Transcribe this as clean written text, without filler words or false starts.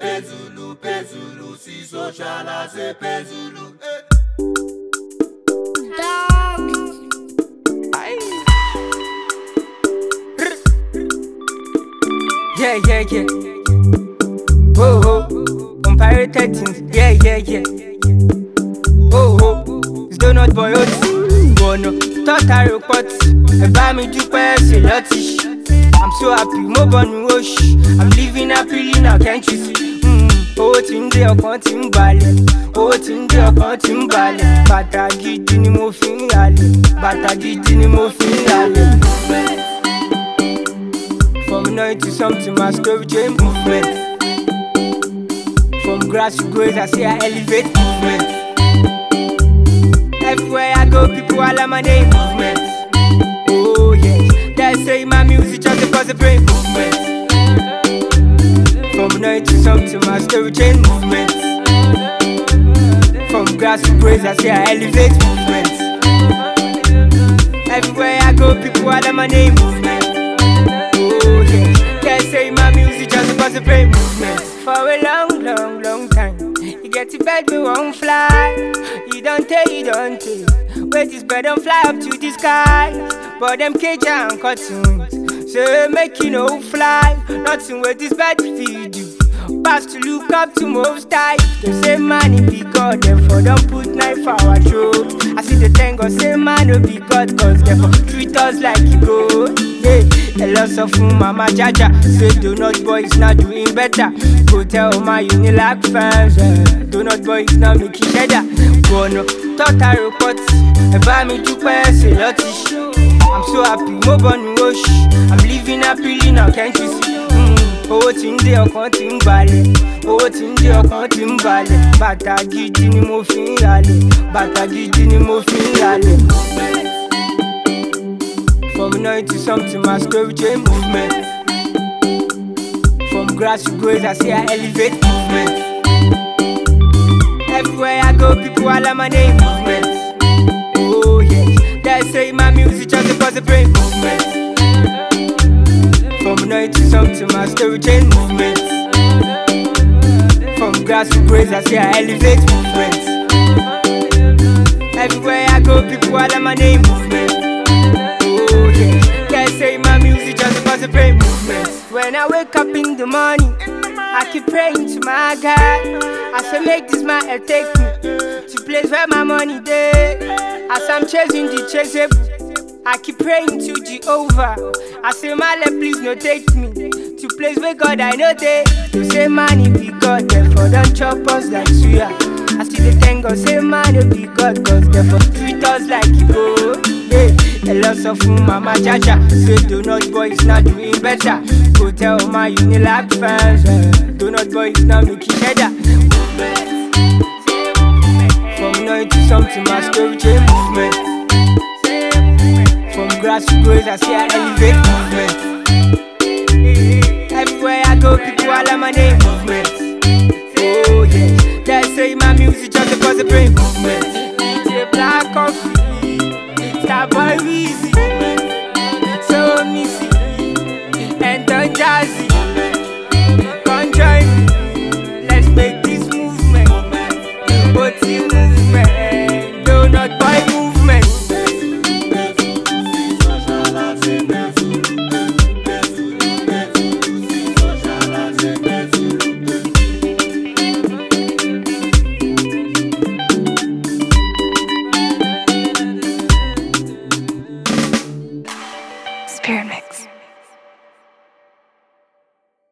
Pezulu, Pezulu, si sociala se Pezulu. Yeah, yeah, yeah. Whoa, whoa. On pirated things. Yeah, yeah, yeah. Whoa, whoa. It's donut boy hot. Bono, total report. Eba mi dupe se lotish. I'm so happy, mo bonu wash. I'm living happily now, can't you see? Owó tí ń dé ọkàn tí ń balẹ̀. Owó tí ń dé ọkàn tí ń balẹ̀. Bàtà gidi ni mo fi ń ralẹ̀. Bàtà gidi ni mo fi ń ralẹ̀. From nothing to something, my story change movement. From grass to grace, I say I elevate movement. Everywhere I go, people all on my name movement. Oh yes, they say my music just cause a brain movement. From nothing to something, my story change movement. From grass to grace, I say I elevate movement. Everywhere I go, people all on my name movement. They say my music just cause a brain movement. For a long, long, long time, you get to bed, we won't fly. You don't take. Wait, this bird don't fly up to the sky. But them cage and cartoons say make you no fly. Nothing with this bird feed you. Pass to look up to most high. They say man it be God, therefore don't put knife for our throat. I see the tango say man no be God, cause therefore treat us like you go. Yeah, a lot of mama jaja say donut boy is not doing better. Go tell my Unilag fans, donut boy is not making cheddar. Bono, total report. Eba mi dupe se lotish. I'm so happy, mo bonu wash. I'm living happily now, can't you see? Owó tí ń dé ọkàn tí ń balẹ̀. Owó tí ń dé ọkàn tí ń balẹ̀. Bàtà gidi ni mo fi ń ralẹ̀. Bàtà gidi ni mo fi ń ralẹ̀. From nothing to something, my story change movement. From grass to grace, I say I elevate movement. Everywhere I go, people all on my name movement. Oh yes, they say my music just cause a brain movement. From nothing to something, my story change movement. From grass to grace, I say I elevate movement. Everywhere I go, people all on my name movement. Oh yeah, they say my music just cause a brain movement. When I wake up in the morning, I keep praying to my God. I say make this man take me to place where my money dey. As I'm chasing the chaseable, I keep praying to Jehovah. I say my love please no take me to place where God I know they. You say man it be God, therefore don't chop us like suya. I see the tango say man it be God, cause therefore treat us like you go. Yeah, a lot of mama jaja say donut boy is not doing better. Go tell my Unilag fans, donut boy is not making cheddar. From nothing to something, my story change movement. From grass to grace, I say I elevate movement. Everywhere I go, people all on my name movement. Oh yes, they say my music just cause a brain movement. DJ Black Coffee, Starboy Weezy, So Missy, and Don Jazzy. Come join me, let's make this movement. OT movement, donut boy movement. Spirit Mix.